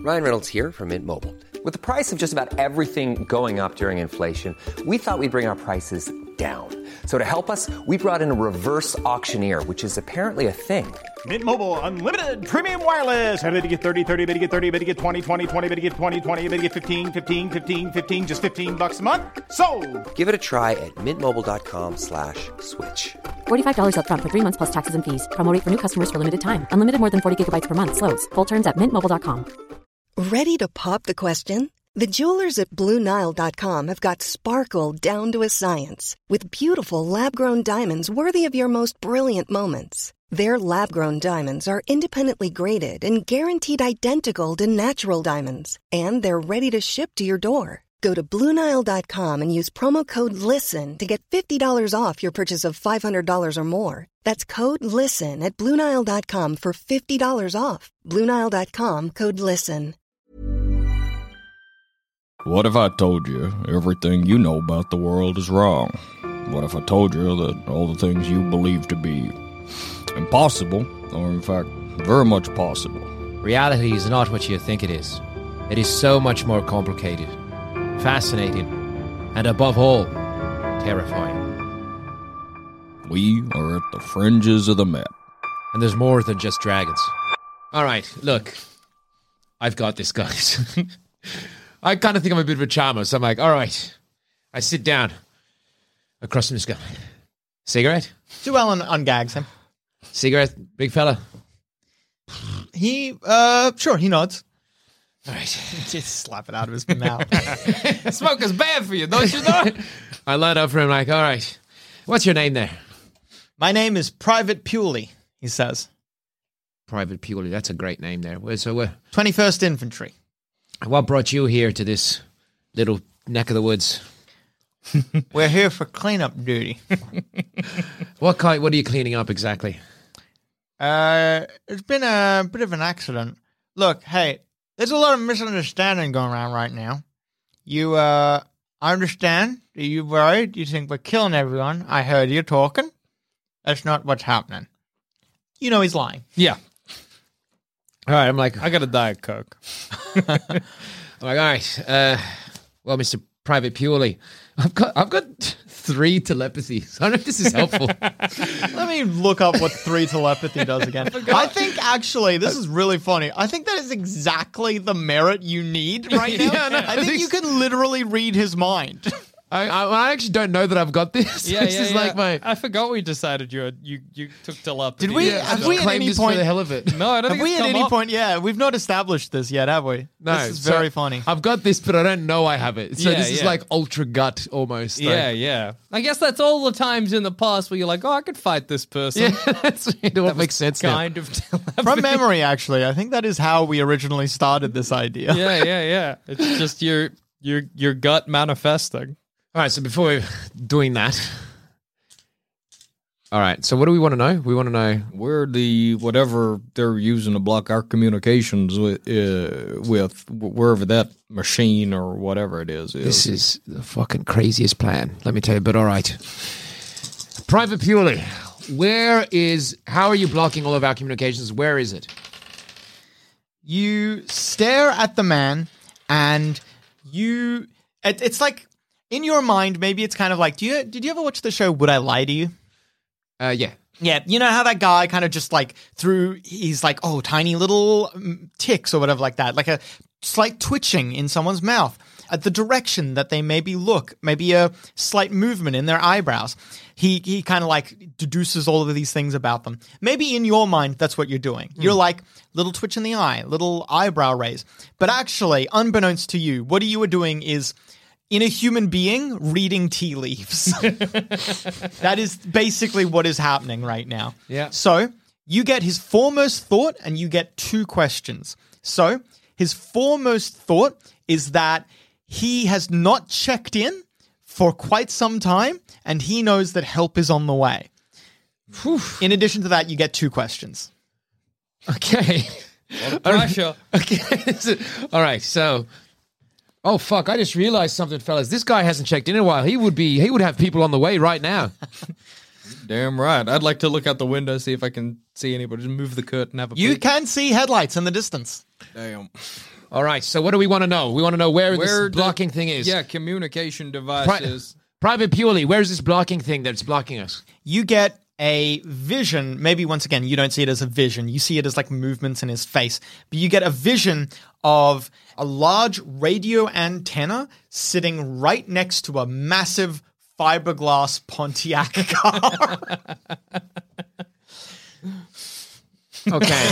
Ryan Reynolds here from Mint Mobile. With the price of just about everything going up during inflation, we thought we'd bring our prices down. So to help us, we brought in a reverse auctioneer, which is apparently a thing. Mint Mobile Unlimited Premium Wireless. How to get 30, 30, bit to get 30, bit to get 20, 20, 20, bit to get 20, 20, bit to get 15, 15, 15, 15, just $15 a month? Sold! Give it a try at mintmobile.com/switch. $45 up front for 3 months plus taxes and fees. Promo rate for new customers for limited time. Unlimited more than 40 gigabytes per month. Slows full terms at mintmobile.com. Ready to pop the question? The jewelers at BlueNile.com have got sparkle down to a science with beautiful lab-grown diamonds worthy of your most brilliant moments. Their lab-grown diamonds are independently graded and guaranteed identical to natural diamonds, and they're ready to ship to your door. Go to BlueNile.com and use promo code LISTEN to get $50 off your purchase of $500 or more. That's code LISTEN at BlueNile.com for $50 off. BlueNile.com, code LISTEN. What if I told you everything you know about the world is wrong? What if I told you that all the things you believe to be impossible are in fact very much possible? Reality is not what you think it is. It is so much more complicated, fascinating, and above all, terrifying. We are at the fringes of the map. And there's more than just dragons. All right, look. I've got this, guys. I kind of think I'm a bit of a charmer, so I'm like, all right. I sit down across from this guy. Cigarette? Llewellyn ungags him. Cigarette, big fella? Sure, he nods. All right. Just slap it out of his mouth. Smoke is bad for you, don't you know? I light up for him like, all right. What's your name there? My name is Private Pewley, he says. Private Pewley, that's a great name there. So, 21st Infantry. what brought you here to this little neck of the woods? We're here for cleanup duty. What are you cleaning up exactly? It's been a bit of an accident. Look, hey, there's a lot of misunderstanding going around right now. I understand. Are you worried? You think we're killing everyone? I heard you talking. That's not what's happening. You know he's lying. Yeah. All right, I'm like, I got a Diet Coke. I'm like, all right. Well, Mr. Private Pewley, I've got 3 telepathies. I don't know if this is helpful. Let me look up what 3 telepathy does again. I think, actually, this is really funny. I think that is exactly the merit you need right now. Yeah, no, I think you can literally read his mind. I actually don't know that I've got this. This is like my... I forgot we decided you took telepathy. Did we? Yeah, Have we at any point? for the hell of it? No, I don't Have think we it's at come any up. point? Yeah, we've not established this yet, have we? No, This is so very funny. I've got this, but I don't know I have it. So Yeah, this is yeah. like ultra gut almost. Yeah. I guess that's all the times in the past where you're like, oh, I could fight this person. Yeah, that makes sense now. Kind of telepathy. From memory, actually, I think that is how we originally started this idea. Yeah. It's just your gut manifesting. All right, so before we're doing that... All right, so what do we want to know? We want to know... Where the whatever they're using to block our communications with wherever that machine or whatever it is. This is the fucking craziest plan, let me tell you, but all right. Private Pewley, how are you blocking all of our communications? Where is it? You stare at the man, and it's like, in your mind, maybe it's kind of like, did you ever watch the show Would I Lie to You? Yeah. Yeah, you know how that guy kind of just like he's like, oh, tiny little ticks or whatever like that, like a slight twitching in someone's mouth at the direction that they maybe look, maybe a slight movement in their eyebrows. He kind of like deduces all of these things about them. Maybe in your mind, that's what you're doing. You're like, little twitch in the eye, little eyebrow raise. But actually, unbeknownst to you, what you are doing is, in a human being, reading tea leaves. That is basically what is happening right now. Yeah. So you get his foremost thought and you get 2 questions. So his foremost thought is that he has not checked in for quite some time and he knows that help is on the way. Whew. In addition to that, you get 2 questions. Okay. Pressure. Okay. All right, so... Oh, fuck, I just realized something, fellas. This guy hasn't checked in a while. He would have people on the way right now. Damn right. I'd like to look out the window, see if I can see anybody. Just move the curtain, have a You peek. can see headlights in the distance. Damn. All right, so what do we want to know? We want to know where this blocking thing is. Yeah, communication devices. Private Pewley, where's this blocking thing that's blocking us? You get a vision. Maybe once again, you don't see it as a vision. You see it as like movements in his face. But you get a vision of a large radio antenna sitting right next to a massive fiberglass Pontiac car. Okay.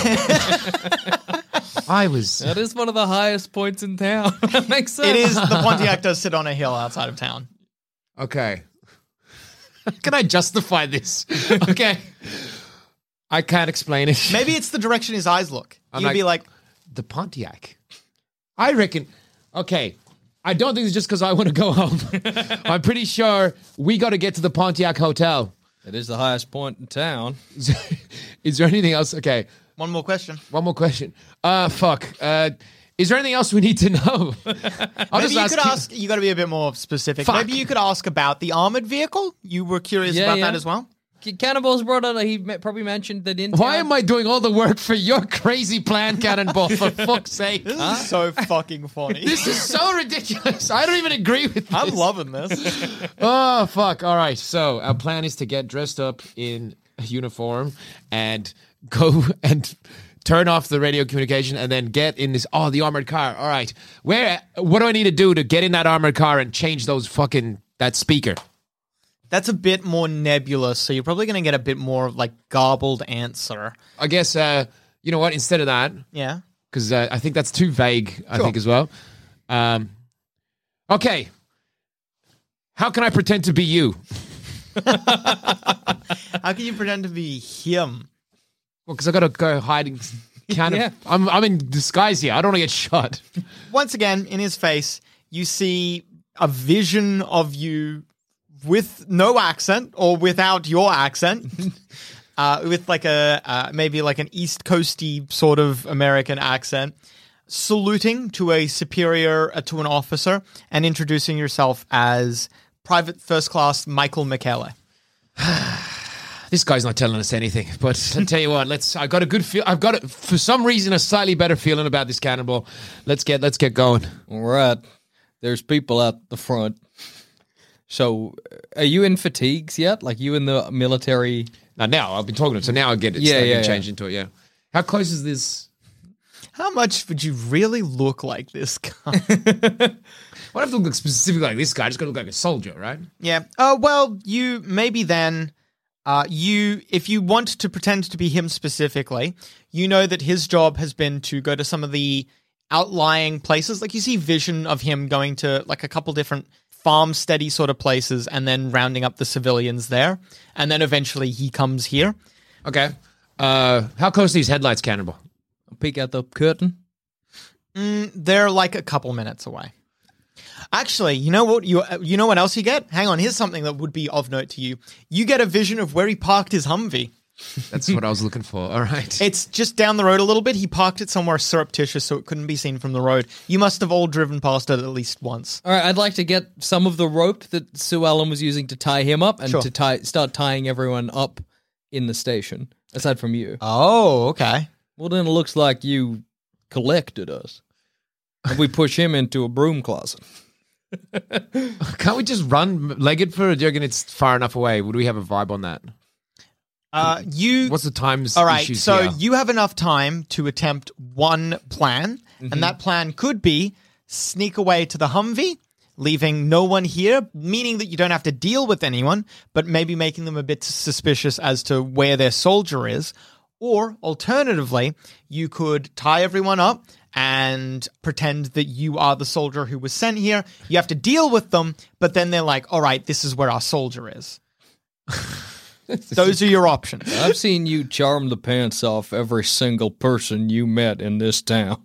That is one of the highest points in town. That makes sense. It is. The Pontiac does sit on a hill outside of town. Okay. Can I justify this? Okay. I can't explain it. Maybe it's the direction his eyes look. You'd be like, the Pontiac. I reckon. Okay. I don't think it's just because I want to go home. I'm pretty sure we got to get to the Pontiac Hotel. It is the highest point in town. Is there anything else? Okay. one more question. One more question. Fuck. Is there anything else we need to know? Maybe you could ask. You got to be a bit more specific. Fuck. Maybe you could ask about the armored vehicle. You were curious about that as well. Cannonball's brought up. He probably mentioned that in. Why am I doing all the work for your crazy plan, Cannonball? For fuck's sake! This is so fucking funny. This is so ridiculous. I don't even agree with this. I'm loving this. Oh fuck! All right. So our plan is to get dressed up in a uniform and go and turn off the radio communication and then get in this. Oh, the armored car. All right. What do I need to do to get in that armored car and change that speaker? That's a bit more nebulous, so you're probably going to get a bit more like garbled answer. I guess, you know what, instead of that, Yeah. because I think that's too vague, I think, as well. Okay. How can I pretend to be you? How can you pretend to be him? Well, because I got to go hiding. I'm in disguise here. I don't want to get shot. Once again, in his face, you see a vision of you with no accent or without your accent, with like maybe like an East Coasty sort of American accent, saluting to a superior, to an officer, and introducing yourself as Private First Class Michael Michele. This guy's not telling us anything, but I'll tell you what, I got a good feel. I've got, for some reason, a slightly better feeling about this Cannonball. Let's get going. All right. There's people out the front. So, are you in fatigues yet? Like, you in the military? Now I've been talking to him, so now I get it. Change into it, yeah. How close is this? How much would you really look like this guy? Well, I have to look specifically like this guy. I just got to look like a soldier, right? Yeah. Well, you maybe then, if you want to pretend to be him specifically, you know that his job has been to go to some of the outlying places. Like you see vision of him going to like a couple different farm-steady sort of places and then rounding up the civilians there. And then eventually he comes here. Okay. How close are these headlights, Cannonball? I'll peek out the curtain. They're like a couple minutes away. Actually, you know what? You know what else you get? Hang on, here's something that would be of note to you. You get a vision of where he parked his Humvee. That's what I was looking for. All right. It's just down the road a little bit. He parked it somewhere surreptitious so it couldn't be seen from the road. You must have all driven past it at least once. All right, I'd like to get some of the rope that Sue Ellen was using to tie him up and to start tying everyone up in the station, aside from you. Oh, okay. Well, then it looks like you collected us. And we push him into a broom closet. Can't we just run legged for it? Do you reckon it's far enough away? Would we have a vibe on that? What's the times? All right, issues so here? you have enough time to attempt one plan, and that plan could be sneak away to the Humvee, leaving no one here, meaning that you don't have to deal with anyone, but maybe making them a bit suspicious as to where their soldier is. Or, alternatively, you could tie everyone up and pretend that you are the soldier who was sent here. You have to deal with them, but then they're like, all right, this is where our soldier is. Those are your options. I've seen you charm the pants off every single person you met in this town.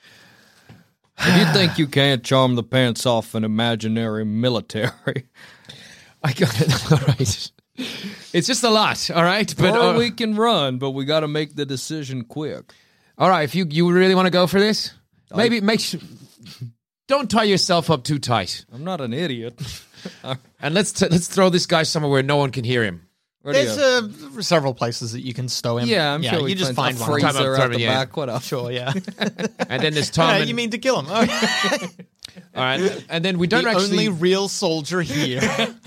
If you think you can't charm the pants off an imaginary military, I got it. All right. It's just a lot, all right? But we can run, but we got to make the decision quick. All right, if you really want to go for this, maybe make sure... Don't tie yourself up too tight. I'm not an idiot. And let's throw this guy somewhere where no one can hear him. There's several places that you can stow him. Yeah, I'm sure we you just find find a one. freezer Time at up, the yeah. back. What else? Sure, yeah. And then there's Tom. and, You mean to kill him? Okay. all right. And then we don't The actually. only real soldier here.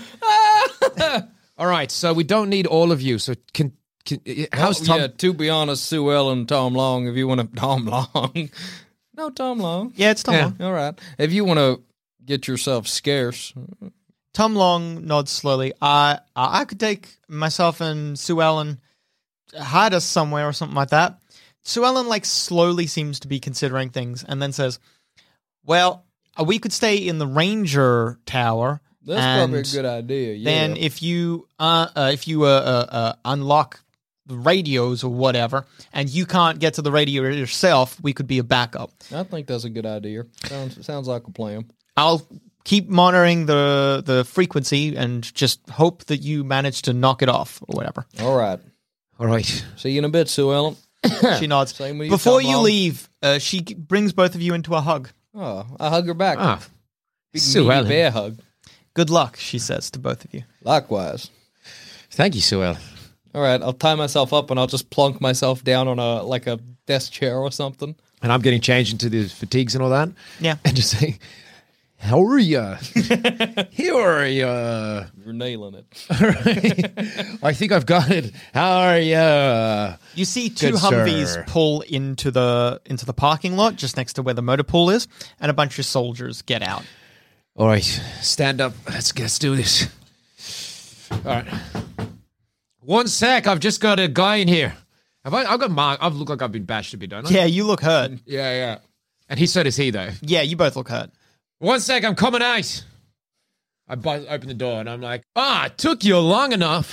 All right. So we don't need all of you. So how's Tom? Yeah, to be honest, Sue Ellen, Tom Long, if you want to... Tom Long. No, Tom Long. Yeah, it's Tom Yeah. Long. All right. If you want to get yourself scarce... Tom Long nods slowly. I could take myself and Sue Ellen, hide us somewhere or something like that. Sue Ellen, slowly seems to be considering things and then says, well, we could stay in the Ranger Tower. That's and probably a good idea, yeah. Then if you unlock the radios or whatever, and you can't get to the radio yourself, we could be a backup. I think that's a good idea. Sounds like a plan. I'll keep monitoring the frequency and just hope that you manage to knock it off or whatever. All right. All right. See you in a bit, Sue Ellen. She nods. Same with you, Before Tom you Long. leave, she brings both of you into a hug. Oh, I hug her back. Ah, Big Sue meaty Ellen. bear hug. Good luck, she says to both of you. Likewise. thank you, Sue Ellen. All right, I'll tie myself up and I'll just plunk myself down on a desk chair or something. And I'm getting changed into the fatigues and all that. Yeah. And just saying, how are ya? Here are ya? You're nailing it. I think I've got it. How are ya? You see two Good Humvees sir. pull into the parking lot just next to where the motor pool is, and a bunch of soldiers get out. All right, stand up. Let's do this. All right. One sec. I've just got a guy in here. I've got Mark. I've looked like I've been bashed a bit, don't I? Yeah, you look hurt. Yeah. And so does he, though. Yeah, you both look hurt. One sec. I'm coming out. I open the door and I'm like, it took you long enough.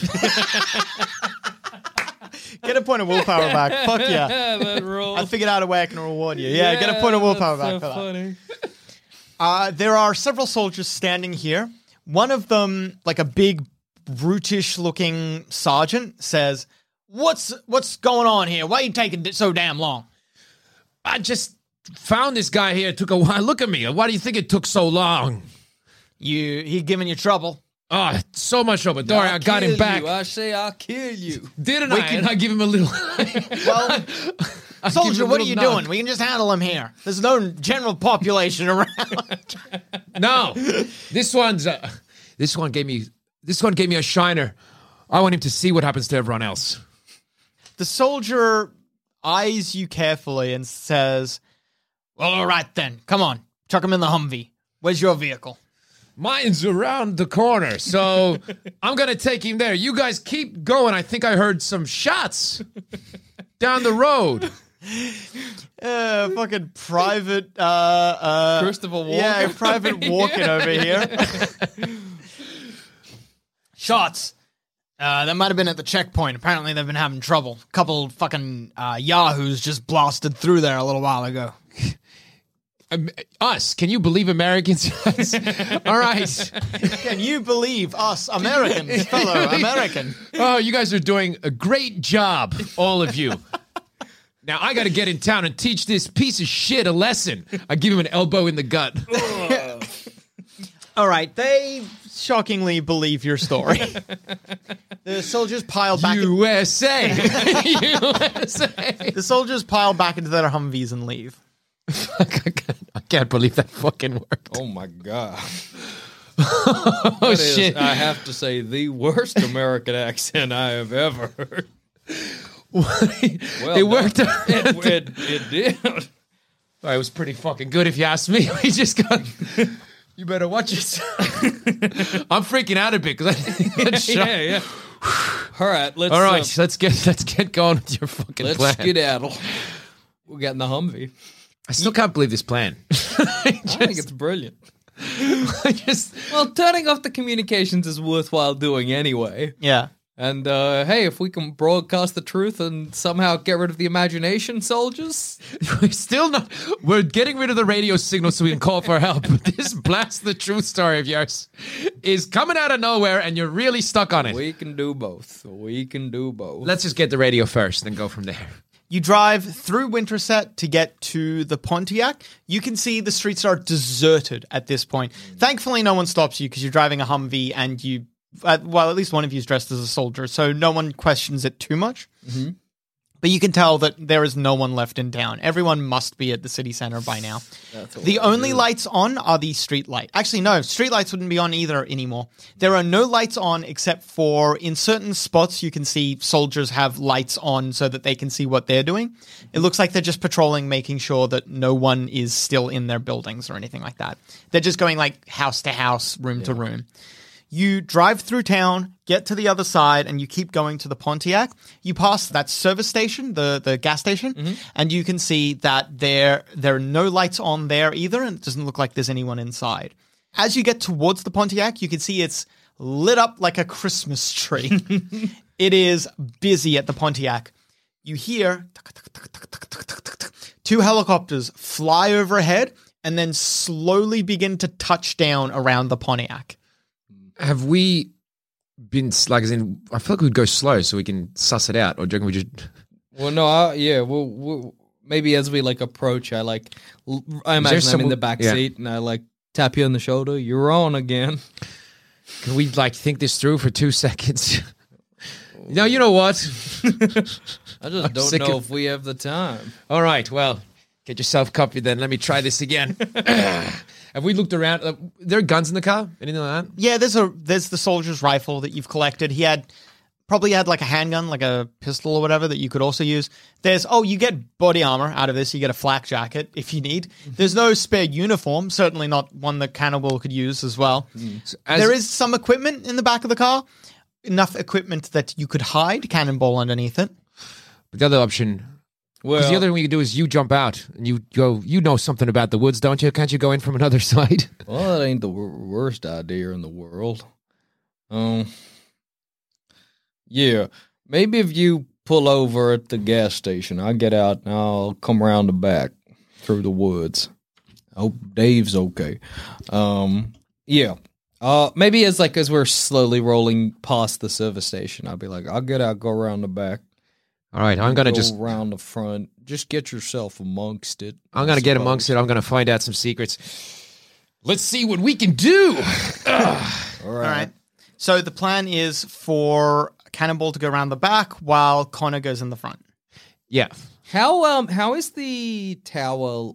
Get a point of willpower back. Fuck yeah. That rules. I figured out a way I can reward you. Yeah, get a point of willpower back for that. Funny. There are several soldiers standing here. One of them, like a big, brutish-looking sergeant, says, What's going on here? Why are you taking so damn long? I just found this guy here. It took a while. Look at me. Why do you think it took so long? He giving you trouble? Oh, so much trouble. Don't worry, I got him back. I say I'll kill you. Didn't I? And I give him a little... Well, I give soldier, him a what are little you nod. doing? We can just handle him here. There's no general population around. No, this one gave me a shiner. I want him to see what happens to everyone else. The soldier eyes you carefully and says, well, all right then. Come on. Chuck him in the Humvee. Where's your vehicle? Mine's around the corner, so I'm going to take him there. You guys keep going. I think I heard some shots down the road. Fucking private, Christopher Walken. Yeah, private Walken over here. Shots. That might have been at the checkpoint. Apparently they've been having trouble. A couple fucking yahoos just blasted through there a little while ago. Us? Can you believe Americans? All right. Can you believe us Americans, fellow American? Oh, you guys are doing a great job, all of you. Now I got to get in town and teach this piece of shit a lesson. I give him an elbow in the gut. All right, they shockingly believe your story. The soldiers pile back. USA. USA. The soldiers pile back into their Humvees and leave. I can't believe that fucking worked. Oh my god. Oh, That is, shit. I have to say, the worst American accent I have ever heard. It worked out. It did. Oh, it was pretty fucking good if you ask me. We just got... You better watch it. I'm freaking out a bit because I think that's shot. Yeah. All right, All right, let's get going with your fucking let's plan. skedaddle. We're getting the Humvee. I still can't believe this plan. I think it's brilliant. just Well, turning off the communications is worthwhile doing anyway. Yeah. And hey, if we can broadcast the truth and somehow get rid of the imagination, soldiers. we're still not. We're getting rid of the radio signal so we can call for help. But this blast the truth story of yours is coming out of nowhere, and you're really stuck on it. We can do both. We can do both. Let's just get the radio first, then go from there. You drive through Winterset to get to the Pontiac. You can see the streets are deserted at this point. Thankfully, no one stops you because you're driving a Humvee and you Well, at least one of you is dressed as a soldier, so no one questions it too much. Mm-hmm. But you can tell that there is no one left in town. Everyone must be at the city center by now. The only lights on are the street light. Actually, no, street lights wouldn't be on either anymore. There are no lights on except for in certain spots you can see soldiers have lights on so that they can see what they're doing. It looks like they're just patrolling, making sure that no one is still in their buildings or anything like that. They're just going like house to house, room to room. You drive through town, get to the other side, and you keep going to the Pontiac. You pass that service station, the gas station, and you can see that there are no lights on there either, and it doesn't look like there's anyone inside. As you get towards the Pontiac, you can see it's lit up like a Christmas tree. It is busy at the Pontiac. You hear 2 helicopters fly overhead and then slowly begin to touch down around the Pontiac. Have we been, like, as in, I feel like we'd go slow so we can suss it out, or do you reckon we just... Well, no, we'll maybe as we, like, approach, I imagine I'm in the back seat, and I, like, tap you on the shoulder, you're on again. Can we, like, think this through for 2 seconds? No, you know what? I just don't know if we have the time. All right, well, get yourself copied then. Let me try this again. Have we looked around? There are guns in the car? Anything like that? Yeah, there's the soldier's rifle that you've collected. He probably had like a handgun, like a pistol or whatever that you could also use. You get body armor out of this. You get a flak jacket if you need. There's no spare uniform, certainly not one that Cannibal could use as well. So there is some equipment in the back of the car, enough equipment that you could hide Cannonball underneath it. But the other option... Because the other thing we could do is you jump out and you go, you know something about the woods, don't you? Can't you go in from another side? Well, that ain't the worst idea in the world. Yeah, maybe if you pull over at the gas station, I'll get out and I'll come around the back through the woods. I hope Dave's okay. Yeah. Maybe as we're slowly rolling past the service station, I'll be like, I'll get out, go around the back. All right, I'm going to just... around the front. Just get yourself amongst it. I'm going to get amongst it. I'm going to find out some secrets. Let's see what we can do. All right. So the plan is for Cannonball to go around the back while Connor goes in the front. Yeah. How is the tower...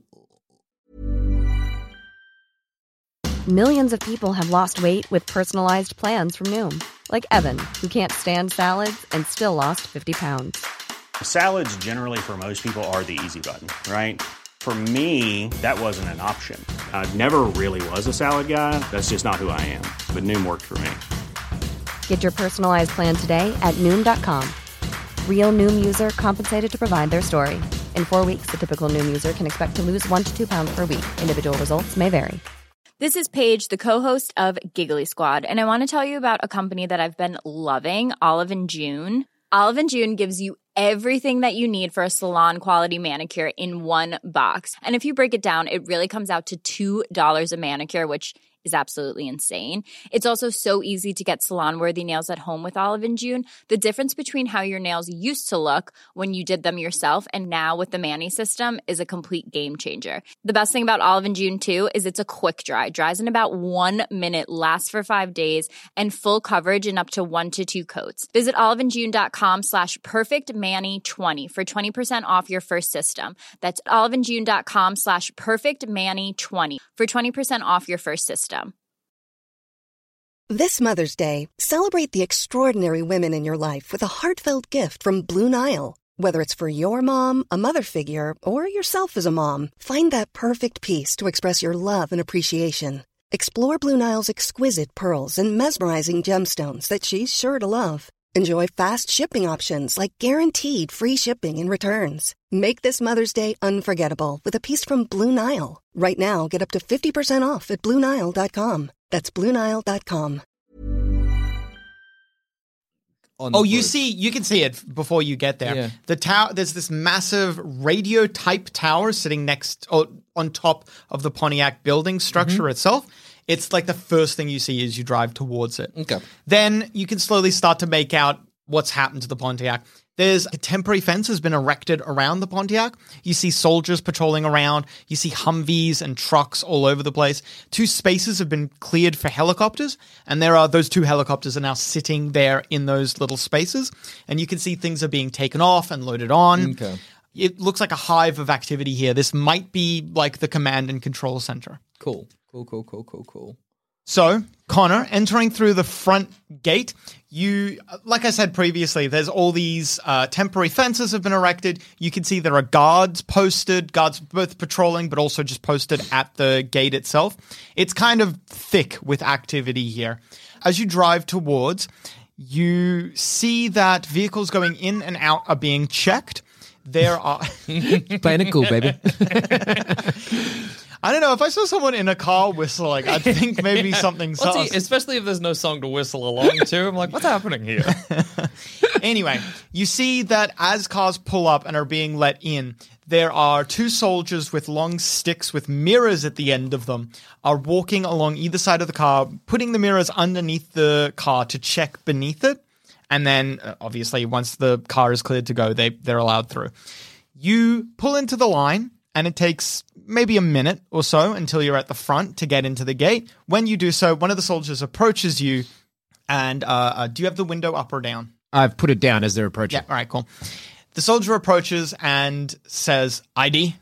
Millions of people have lost weight with personalized plans from Noom. Like Evan, who can't stand salads and still lost 50 pounds. Salads generally for most people are the easy button, right? For me, that wasn't an option. I never really was a salad guy. That's just not who I am. But Noom worked for me. Get your personalized plan today at Noom.com. Real Noom user compensated to provide their story. In 4 weeks, the typical Noom user can expect to lose 1 to 2 pounds per week. Individual results may vary. This is Paige, the co-host of Giggly Squad, and I want to tell you about a company that I've been loving, Olive & June. Olive & June gives you everything that you need for a salon-quality manicure in one box. And if you break it down, it really comes out to $2 a manicure, which is absolutely insane. It's also so easy to get salon-worthy nails at home with Olive & June. The difference between how your nails used to look when you did them yourself and now with the Mani system is a complete game changer. The best thing about Olive & June, too, is it's a quick dry. Dries in about 1 minute, lasts for 5 days, and full coverage in up to 1 to 2 coats. Visit oliveandjune.com/perfectmani20 for 20% off your first system. That's oliveandjune.com/perfectmani20 for 20% off your first system. This Mother's Day, celebrate the extraordinary women in your life with a heartfelt gift from Blue Nile. Whether it's for your mom, a mother figure, or yourself as a mom, find that perfect piece to express your love and appreciation. Explore Blue Nile's exquisite pearls and mesmerizing gemstones that she's sure to love. Enjoy fast shipping options like guaranteed free shipping and returns. Make this Mother's Day unforgettable with a piece from Blue Nile. Right now, get up to 50% off at BlueNile.com. That's BlueNile.com. You can see it before you get there. Yeah. The tower, there's this massive radio type tower sitting on top of the Pontiac building structure itself. It's like the first thing you see as you drive towards it. Okay. Then you can slowly start to make out what's happened to the Pontiac. There's a temporary fence has been erected around the Pontiac. You see soldiers patrolling around. You see Humvees and trucks all over the place. 2 spaces have been cleared for helicopters, and those 2 helicopters are now sitting there in those little spaces. And you can see things are being taken off and loaded on. Okay. It looks like a hive of activity here. This might be like the command and control center. Cool. So, Connor, entering through the front gate, like I said previously, there's all these temporary fences have been erected. You can see there are guards both patrolling, but also just posted at the gate itself. It's kind of thick with activity here. As you drive towards, you see that vehicles going in and out are being checked. There are... Playing it cool, baby. I don't know. If I saw someone in a car whistling, I'd think maybe something's sus. Especially if there's no song to whistle along to. I'm like, what's happening here? Anyway, you see that as cars pull up and are being let in, there are 2 soldiers with long sticks with mirrors at the end of them are walking along either side of the car, putting the mirrors underneath the car to check beneath it. And then, obviously, once the car is cleared to go, they're allowed through. You pull into the line, and it takes maybe a minute or so until you're at the front to get into the gate. When you do so, one of the soldiers approaches you, and do you have the window up or down? I've put it down as they're approaching. Yeah, all right, cool. The soldier approaches and says, ID.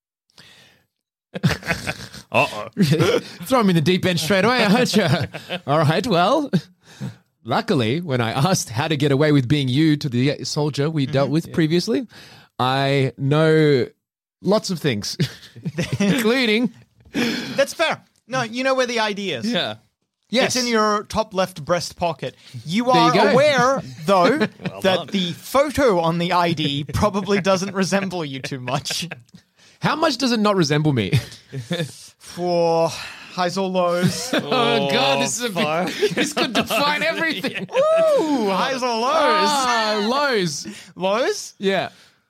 Uh-oh. Throw him in the deep end straight away, aren't you? All right, well... Luckily, when I asked how to get away with being you to the soldier we dealt with previously, I know lots of things, including... That's fair. No, you know where the ID is. Yeah. Yes. It's in your top left breast pocket. You are aware, though, that the photo on the ID probably doesn't resemble you too much. How much does it not resemble me? For... highs or lows? Oh, God, this is this could define everything. Ooh, highs or lows? Lows. Lows? Yeah.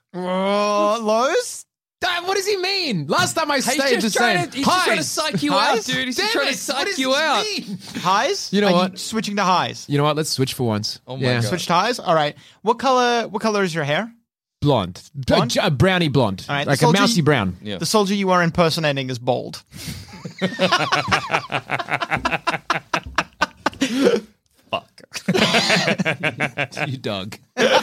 Lows? What does he mean? Last time I stayed the same. He's just trying to psych you out, dude. He's just trying to psych you out. Highs? You know what? You switching to highs. You know what? Let's switch for once. Oh, my God. Switch to highs? All right. What color is your hair? Blonde. A brownie blonde. All right, like a mousy brown. Yeah. The soldier you are impersonating is bald. Fuck. You dog.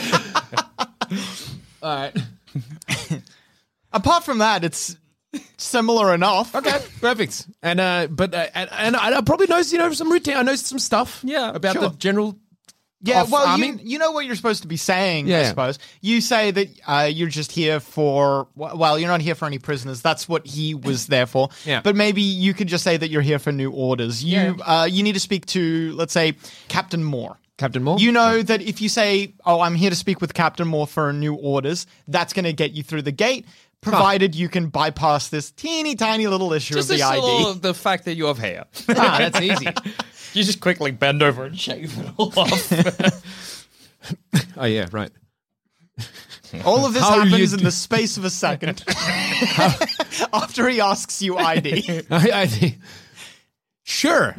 All right. Apart from that, it's similar enough. Okay, perfect. And I probably know some routine. I know some stuff. About the general. Yeah, well, arming. you know what you're supposed to be saying, Yeah. I suppose. You say that you're just here for, well, you're not here for any prisoners. That's what he was there for. Yeah. But maybe you could just say that you're here for new orders. You need to speak to, let's say, Captain Moore. Captain Moore? You know that if you say, I'm here to speak with Captain Moore for new orders, that's going to get you through the gate, provided you can bypass this teeny tiny little issue Just of the ID. of the fact that you have hair. That's easy. You just quickly bend over and shave it all off. Oh, yeah, right. All of this How happens you in the space of a second. After he asks you ID. I think. Sure.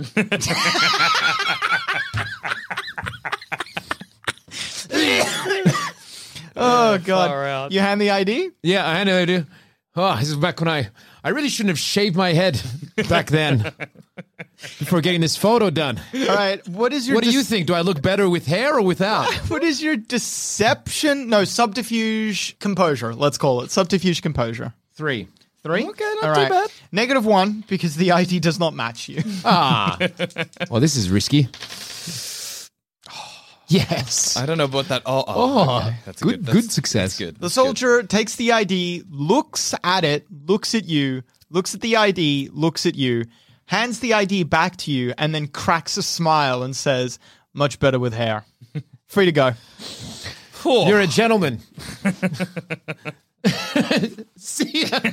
Oh, Far God. out. You hand the ID? Yeah, I know I do. Oh, this is back when I really shouldn't have shaved my head back then before getting this photo done. All right. What is your What do you think? Do I look better with hair or without? What is your deception? No, subterfuge composure. Let's call it subterfuge composure. 3. 3? Okay, not All too right. bad. -1 because the ID does not match you. Ah. Well, this is risky. Yes. I don't know about that. Oh, okay. That's good success. That's good. The soldier takes the ID, looks at it, looks at you, looks at the ID, looks at you, hands the ID back to you, and then cracks a smile and says, "Much better with hair." Free to go. You're a gentleman. See ya.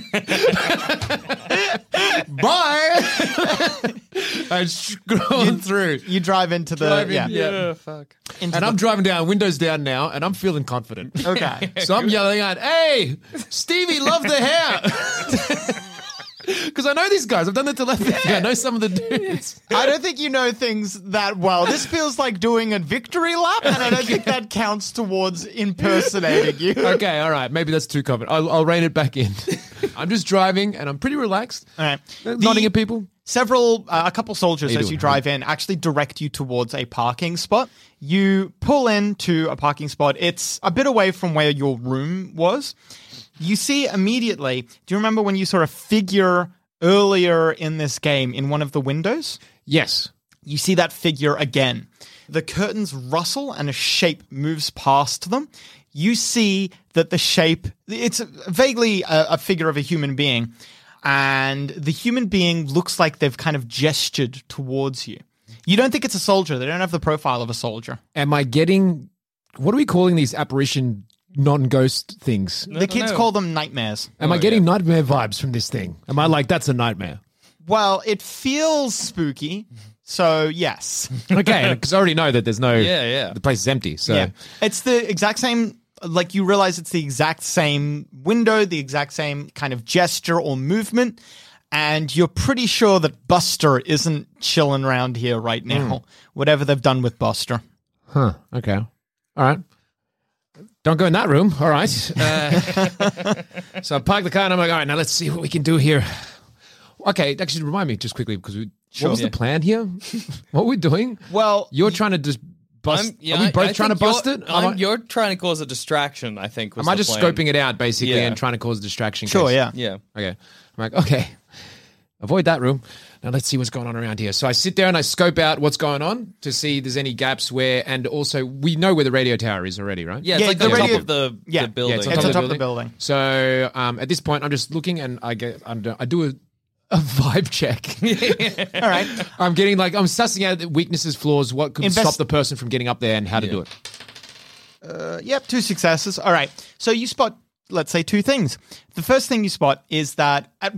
Bye. I'm scrolling through. You drive into the... Yeah, fuck. And I'm driving down, windows down now, and I'm feeling confident. Okay. So I'm yelling out, "Hey, Stevie, love the hair." Because I know these guys. I've done the telepathy. I know some of the dudes. I don't think you know things that well. This feels like doing a victory lap, and I don't think that counts towards impersonating you. Okay, all right. Maybe that's too common. I'll rein it back in. I'm just driving, and I'm pretty relaxed. All right. Nodding at people. A couple soldiers as you drive in actually direct you towards a parking spot. You pull into a parking spot. It's a bit away from where your room was. You see immediately, do you remember when you saw a figure earlier in this game in one of the windows? Yes. You see that figure again. The curtains rustle and a shape moves past them. You see that the shape, it's vaguely a figure of a human being. And the human being looks like they've kind of gestured towards you. You don't think it's a soldier. They don't have the profile of a soldier. Am I getting, what are we calling these apparition non-ghost things? The kids call them nightmares. Am I getting nightmare vibes from this thing? Am I like, that's a nightmare? Well, it feels spooky, so yes. Okay, because I already know that there's no... Yeah. The place is empty, so... Yeah. It's the exact same... Like, you realize it's the exact same window, the exact same kind of gesture or movement, and you're pretty sure that Buster isn't chilling around here right now, whatever they've done with Buster. Huh, okay. All right. Don't go in that room. All right. So I park the car and I'm like, all right, now let's see what we can do here. Okay, actually remind me just quickly, because what was the plan here? What are we doing? Well, you're trying to just bust. Are we both trying to bust it? You're trying to cause a distraction, I think. Am I just scoping it out, basically, and trying to cause a distraction? Sure, yeah. Yeah. Okay. I'm like, okay, avoid that room. Now let's see what's going on around here. So I sit there and I scope out what's going on to see if there's any gaps where, and also we know where the radio tower is already, right? Yeah, it's like the the top radio- of the Yeah. building. it's It's on top of the building. So at this point, I'm just looking and I do a vibe check. All right. I'm sussing out the weaknesses, flaws, what could stop the person from getting up there and how to do it. Yep, 2 successes. All right. So you spot, let's say, 2 things. The first thing you spot is that at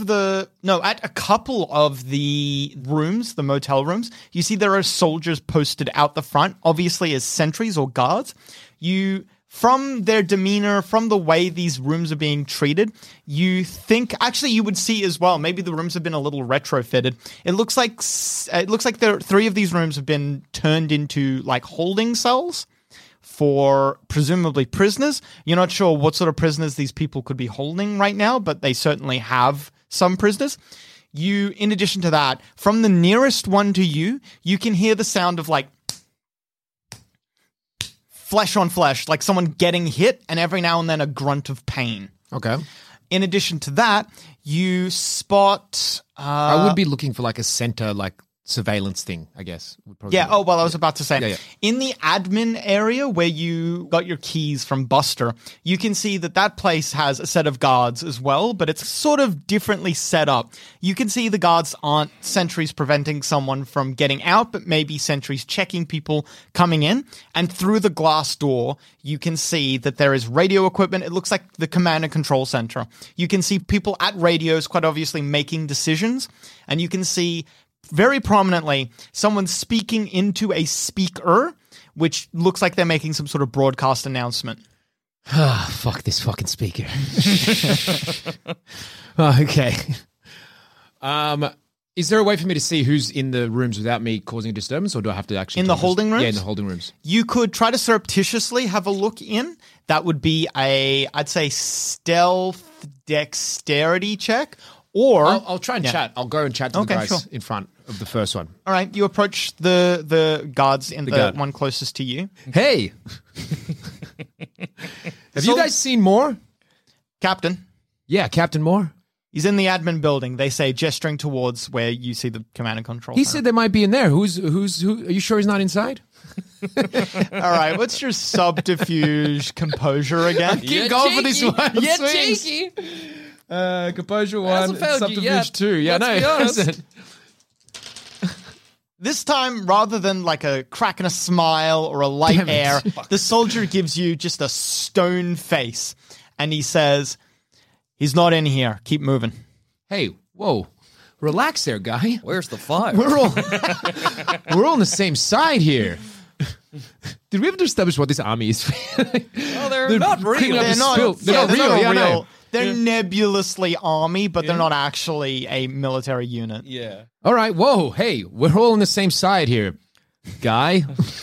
a couple of the rooms, the motel rooms, you see there are soldiers posted out the front, obviously as sentries or guards. From their demeanor, from the way these rooms are being treated, you think, actually you would see as well, maybe the rooms have been a little retrofitted. It looks like 3 of these rooms have been turned into like holding cells for presumably prisoners. You're not sure what sort of prisoners these people could be holding right now, but they certainly have some prisoners. In addition to that, from the nearest one to you, you can hear the sound of like flesh on flesh, like someone getting hit, and every now and then a grunt of pain. Okay. In addition to that, you spot... I would be looking for like a center, like surveillance thing, I guess. Yeah, I was about to say. Yeah. In the admin area where you got your keys from Buster, you can see that place has a set of guards as well, but it's sort of differently set up. You can see the guards aren't sentries preventing someone from getting out, but maybe sentries checking people coming in. And through the glass door, you can see that there is radio equipment. It looks like the command and control center. You can see people at radios, quite obviously making decisions, and you can see very prominently someone speaking into a speaker, which looks like they're making some sort of broadcast announcement. Ah, fuck this fucking speaker. Okay. Is there a way for me to see who's in the rooms without me causing a disturbance, or do I have to actually... In the holding rooms? Yeah, in the holding rooms. You could try to surreptitiously have a look in. That would be I'd say stealth dexterity check. Or I'll try and chat. I'll go and chat to the guys in front of the first one. All right, you approach the guards in the one closest to you. Hey! Have you guys seen Moore? Captain. Yeah, Captain Moore. He's in the admin building, they say, gesturing towards where you see the command and control. He said they might be in there. Who? Are you sure he's not inside? All right, what's your subterfuge composure again? Keep going for this one. Yeah, cheeky. Composure 1, Hasn't failed you subterfuge yet. 2. Yeah, Let's be honest. This time, rather than like a crack and a smile or a light air, the soldier gives you just a stone face. And he says, he's not in here. Keep moving. Hey, whoa. Relax there, guy. Where's the fire? We're all on the same side here. Did we ever establish what this army is? Well, they're not real. They're not real. Yeah, I know. They're nebulously army, but they're not actually a military unit. Yeah. All right. Whoa. Hey, we're all on the same side here, guy.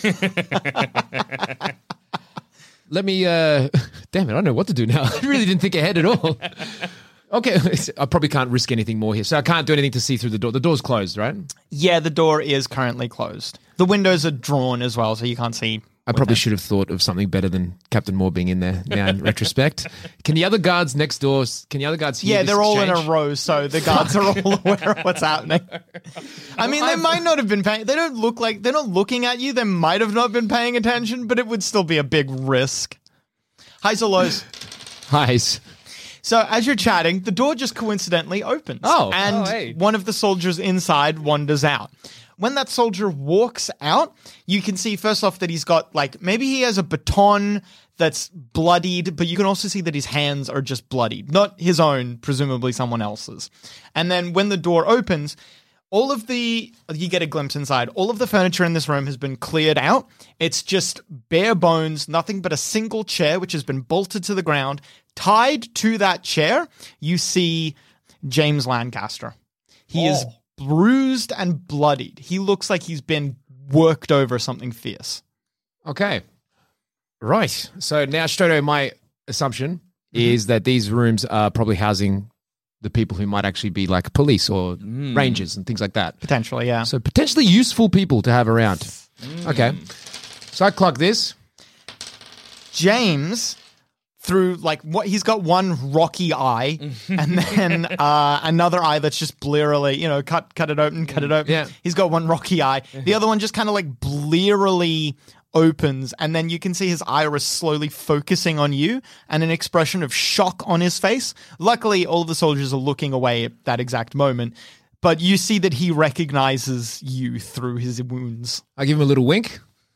Let me. Damn it! I don't know what to do now. I really didn't think ahead at all. Okay, I probably can't risk anything more here, so I can't do anything to see through the door. The door's closed, right? Yeah, the door is currently closed. The windows are drawn as well, so you can't see. I probably should have thought of something better than Captain Moore being in there now in retrospect. Can the other guards next door, can the other guards hear Yeah, this they're all in exchange? a row, so the guards are all aware of what's happening. I mean, they might not have been paying. They don't look like they're not looking at you. They might have not been paying attention, but it would still be a big risk. Highs or lows? Highs. So as you're chatting, the door just coincidentally opens. And one of the soldiers inside wanders out. When that soldier walks out, you can see first off that he's got maybe he has a baton that's bloodied, but you can also see that his hands are just bloodied. Not his own, presumably someone else's. And then when the door opens, you get a glimpse inside. All of the furniture in this room has been cleared out. It's just bare bones, nothing but a single chair, which has been bolted to the ground. Tied to that chair, you see James Lancaster. He is bruised and bloodied. He looks like he's been worked over something fierce. Okay. Right. So now straight away, my assumption is that these rooms are probably housing the people who might actually be like police or rangers and things like that. Potentially, yeah. So potentially useful people to have around. Okay. So I clock this. James, through he's got one rocky eye and then another eye that's just blearily, cut it open. Yeah. He's got one rocky eye. The other one just kind of blearily opens, and then you can see his iris slowly focusing on you and an expression of shock on his face. Luckily, all of the soldiers are looking away at that exact moment, but you see that he recognizes you through his wounds. I give him a little wink.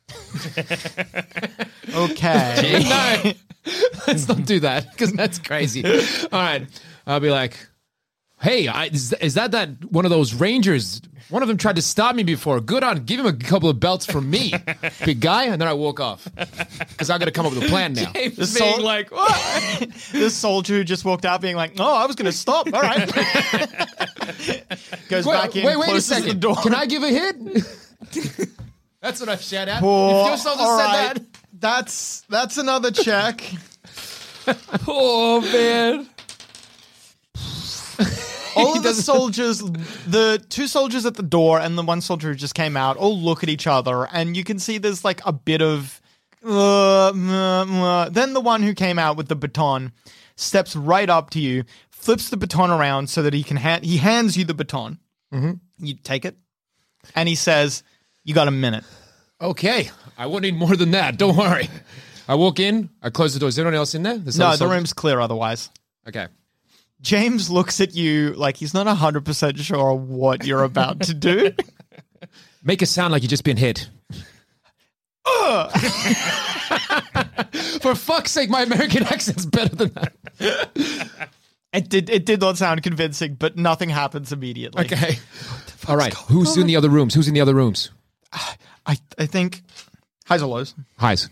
Okay. No, let's not do that because that's crazy. All right. I'll be like, hey, is that one of those rangers? One of them tried to stop me before. Good on. Give him a couple of belts from me, big guy. And then I walk off because I got to come up with a plan now. This soldier who just walked out being like, oh, I was going to stop. All right. Goes back in, wait a closes the second. door. Can I give a hit? That's what I shout out. Poor, If your soldier all said right. that. That's another check. Oh, man. All of the soldiers, the two soldiers at the door and the one soldier who just came out, all look at each other, and you can see there's a bit of. Then the one who came out with the baton steps right up to you, flips the baton around so that he hands you the baton. Mm-hmm. You take it, and he says, "You got a minute." Okay. I won't need more than that. Don't worry. I walk in. I close the door. Is anyone else in there? No, the room's clear otherwise. Okay. James looks at you like he's not 100% sure what you're about to do. Make it sound like you've just been hit. For fuck's sake, my American accent's better than that. It did not sound convincing, but nothing happens immediately. Okay. All right. Who's in the other rooms? Who's in the other rooms? I think highs or lows. Highs.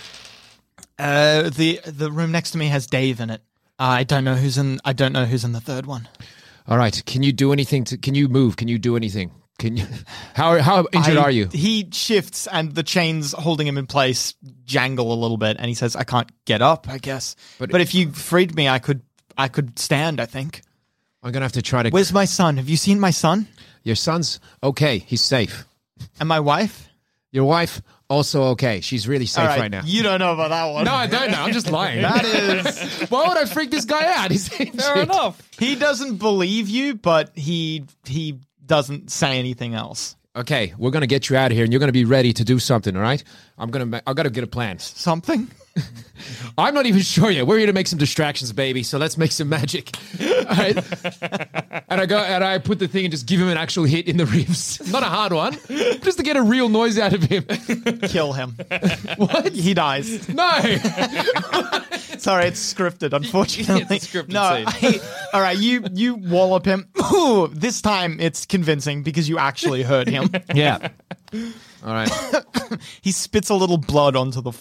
The room next to me has Dave in it. I don't know who's in the third one. All right. Can you do anything? Can you move? Can you do anything? Can you? How injured are you? He shifts, and the chains holding him in place jangle a little bit, and he says, "I can't get up. I guess, but if you freed me, I could stand. I think I'm gonna have to try to. Where's my son? Have you seen my son? Your son's okay. He's safe. And my wife? Your wife also okay. She's really safe right now. You don't know about that one. No, I don't know. I'm just lying. That is. Why would I freak this guy out? He's Fair enough. He doesn't believe you, but he doesn't say anything else. Okay, we're gonna get you out of here, and you're gonna be ready to do something. All right? I've got to get a plan. Something? I'm not even sure yet. We're here to make some distractions, baby. So let's make some magic. All right? And I put the thing and just give him an actual hit in the ribs. Not a hard one, just to get a real noise out of him. Kill him. What? He dies. No. Sorry, it's scripted, unfortunately. It's a scripted scene. All right, you wallop him. Ooh, this time it's convincing because you actually hurt him. Yeah. All right. He spits a little blood onto the floor.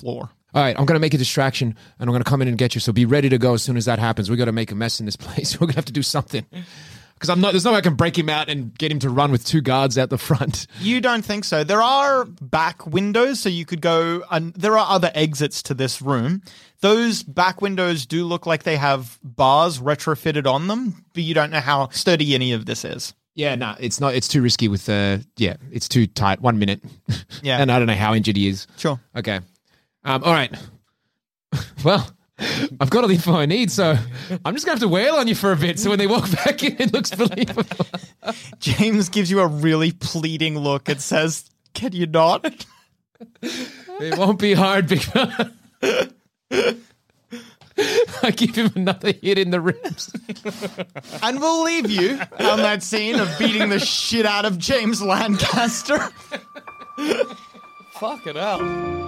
All right, I'm going to make a distraction, and I'm going to come in and get you, so be ready to go as soon as that happens. We got to make a mess in this place. We're going to have to do something. Because there's no way I can break him out and get him to run with 2 guards out the front. You don't think so? There are back windows, so you could go, and there are other exits to this room. Those back windows do look like they have bars retrofitted on them, but you don't know how sturdy any of this is. Yeah, no, it's not. It's too risky with it's too tight. 1 minute. Yeah. And I don't know how injured he is. Sure. Okay. All right. Well, I've got all the info I need, so I'm just going to have to wail on you for a bit, so when they walk back in, it looks believable. James gives you a really pleading look and says, can you not? It won't be hard, because I give him another hit in the ribs. And we'll leave you on that scene of beating the shit out of James Lancaster. Fuck it out.